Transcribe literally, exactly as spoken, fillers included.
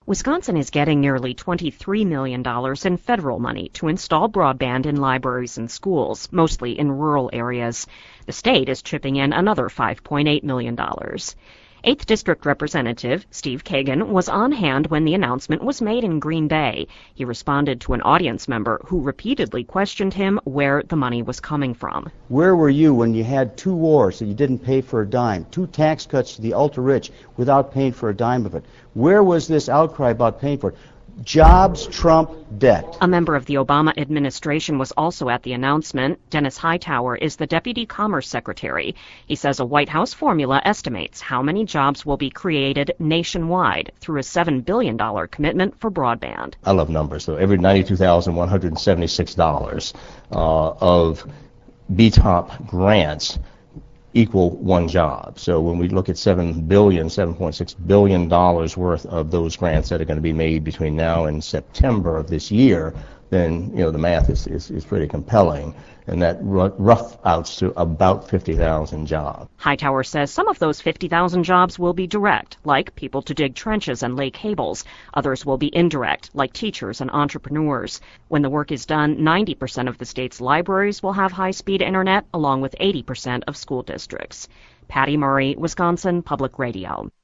Wisconsin is getting nearly twenty-three million dollars in federal money to install broadband in libraries and schools, mostly in rural areas. The state is chipping in another five point eight million dollars. eighth District Representative Steve Kagan was on hand when the announcement was made in Green Bay. He responded to an audience member who repeatedly questioned him where the money was coming from. Where were you when you had two wars that you didn't pay for a dime, two tax cuts to the ultra-rich without paying for a dime of it? Where was this outcry about paying for it? Jobs trump debt. A member of the Obama administration was also at the announcement. Dennis Hightower is the Deputy Commerce Secretary. He says a White House formula estimates how many jobs will be created nationwide through a seven billion dollars commitment for broadband. I love numbers, so every ninety-two thousand one hundred seventy-six dollars uh, of B T O P grants equal one job. So when we look at seven billion, seven point six billion dollars worth of those grants that are going to be made between now and September of this year, then you know the math is is, is pretty compelling, and that rough outs to about fifty thousand jobs. Hightower says some of those fifty thousand jobs will be direct, like people to dig trenches and lay cables. Others will be indirect, like teachers and entrepreneurs. When the work is done, ninety percent of the state's libraries will have high-speed internet, along with eighty percent of school districts. Patty Murray, Wisconsin Public Radio.